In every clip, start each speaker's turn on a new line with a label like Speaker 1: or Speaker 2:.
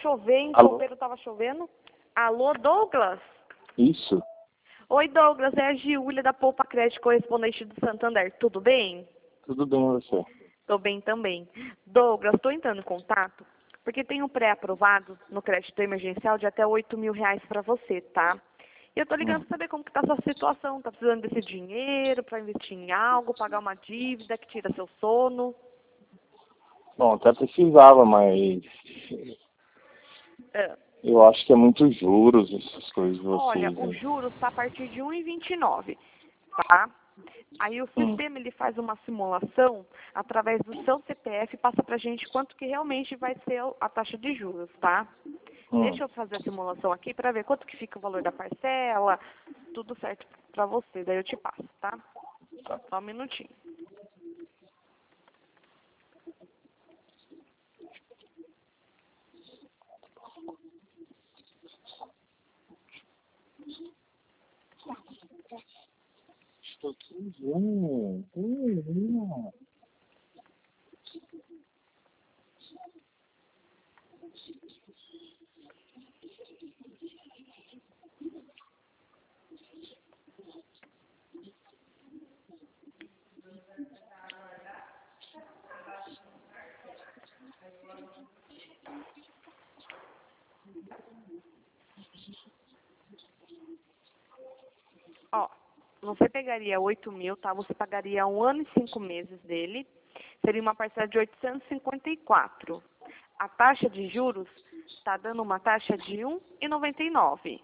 Speaker 1: chover, em
Speaker 2: Alô?
Speaker 1: Coveiro tava chovendo. Alô, Douglas?
Speaker 2: Isso.
Speaker 1: Oi, Douglas, é a Giulia da Poupa Crédito, correspondente do Santander. Tudo bem?
Speaker 2: Tudo bem você?
Speaker 1: Tô bem também. Douglas, estou entrando em contato porque tem um pré-aprovado no crédito emergencial de até R$ 8.000 para você, tá? E eu tô ligando para saber como que tá a sua situação. Tá precisando desse dinheiro para investir em algo, pagar uma dívida que tira seu sono?
Speaker 2: Bom, até precisava, mas
Speaker 1: É.
Speaker 2: eu acho que é muito juros essas coisas de
Speaker 1: Olha,
Speaker 2: vocês
Speaker 1: o
Speaker 2: aí.
Speaker 1: juros está a partir de 1,29, tá? Aí o sistema ele faz uma simulação através do seu CPF e passa pra gente quanto que realmente vai ser a taxa de juros, tá?
Speaker 2: Hum,
Speaker 1: Deixa eu fazer a simulação aqui para ver quanto que fica o valor da parcela, tudo certo para você, daí eu te passo, tá?
Speaker 2: tá.
Speaker 1: Só um minutinho.
Speaker 2: Estou aqui, gente.
Speaker 1: Ó, você pegaria 8.000, tá? Você pagaria 1 ano e 5 meses dele. Seria uma parcela de 854. A taxa de juros está dando uma taxa de 1,99.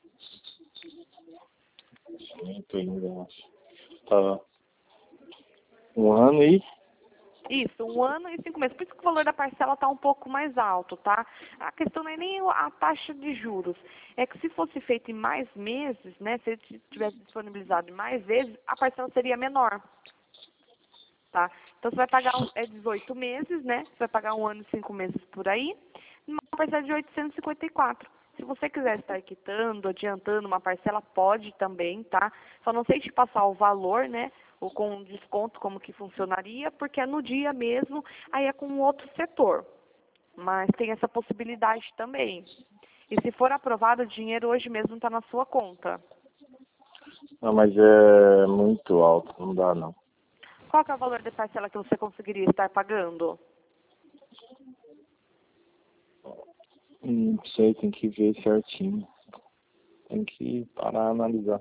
Speaker 2: Muito ainda, acho. Tá. Um ano e...
Speaker 1: Isso, 1 ano e 5 meses. Por isso que o valor da parcela está um pouco mais alto, tá? A questão não é nem a taxa de juros. É que se fosse feito em mais meses, né? Se ele tivesse disponibilizado em mais vezes, a parcela seria menor, tá? Então você vai pagar 18 meses, né? Você vai pagar 1 ano e 5 meses por aí, uma parcela de 854. Se você quiser estar quitando, adiantando uma parcela, pode também, tá? Só não sei te passar o valor, né? Ou com desconto, como que funcionaria, porque é no dia mesmo, aí é com outro setor. Mas tem essa possibilidade também. E se for aprovado, o dinheiro hoje mesmo está na sua conta.
Speaker 2: Não, mas é muito alto, não dá não.
Speaker 1: Qual que é o valor de parcela que você conseguiria estar pagando?
Speaker 2: Não sei, tem que ver certinho. Tem que parar e analisar.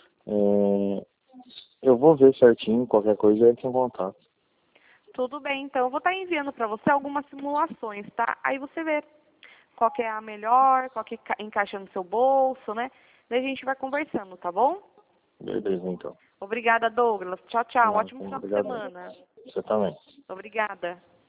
Speaker 2: Eu vou ver certinho, qualquer coisa eu entro em contato.
Speaker 1: Tudo bem, então eu vou estar enviando para você algumas simulações, tá? Aí você vê qual que é a melhor, qual que encaixa no seu bolso, né? Daí a gente vai conversando, tá bom?
Speaker 2: Beleza, então.
Speaker 1: Obrigada, Douglas. Tchau, tchau.
Speaker 2: Não,
Speaker 1: Ótimo final de
Speaker 2: obrigado.
Speaker 1: semana.
Speaker 2: Você também.
Speaker 1: Obrigada.